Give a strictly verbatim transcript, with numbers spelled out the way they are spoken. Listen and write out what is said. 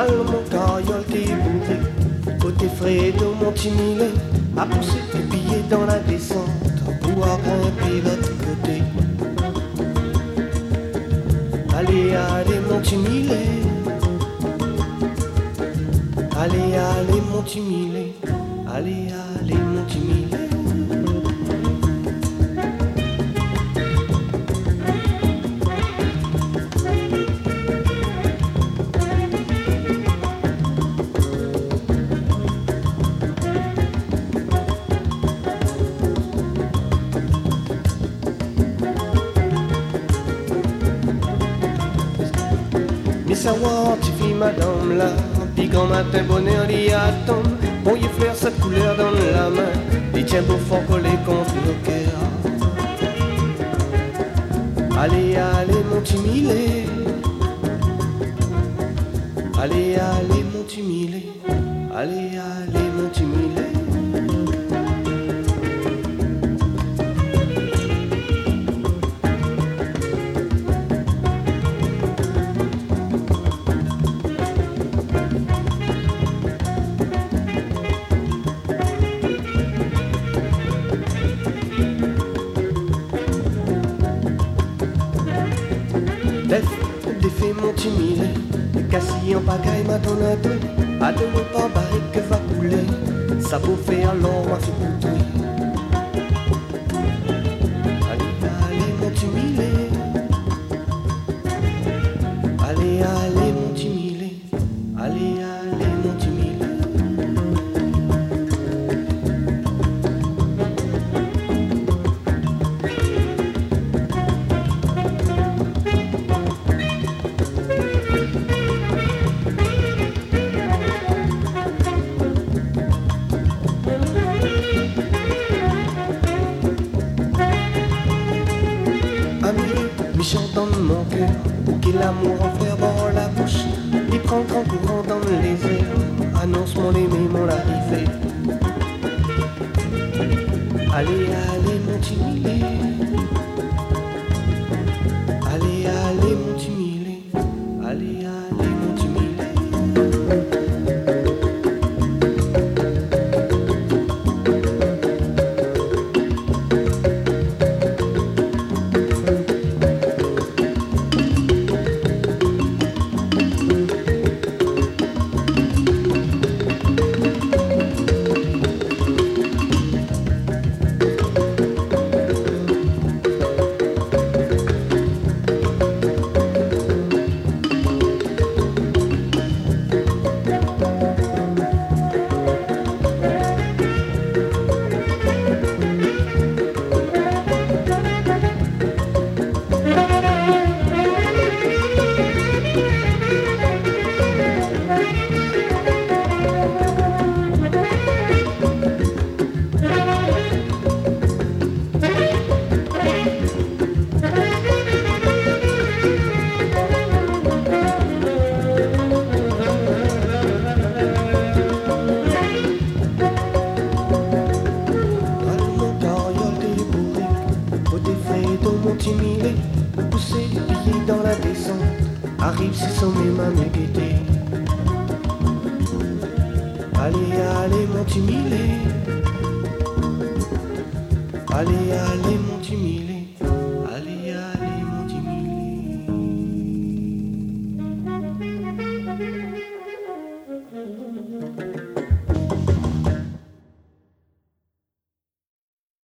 Allons mon carriole t'es bourré, côté frais de mon timilé, à pousser tes billets dans la descente, pour grimper l'autre côté. Allez, allez mon timilé, allez, allez mon timilé, allez, allez mon timilé. Savoir, tu fais madame là, puis quand matin bonheur d'y attendre, bon y fleur cette couleur dans la main, et tiens beau fort collé contre le cœur. Allez, allez mon timilé, allez, allez mon timilé, allez, allez mon timilé. Mon timilé, cassis en pagaille ma donne à deux, à deux pas barré que va couler, ça peut faire l'or m'a fait poutouille. Allez, allez mon timilé, allez, allez mon timilé, allez, allez mon timilé. Dans mon cœur, pour qu'il l'amour en faire bord la bouche, il prend grand courant dans les airs, annonce mon aimé, mon arrivée. Allez, allez mon timilé, allez, allez mon timilé, allez, allez mon timilé. Pousser les billets dans la descente, arrive si sommet m'a guetté. Allez, allez mon timilé, allez, allez mon timilé.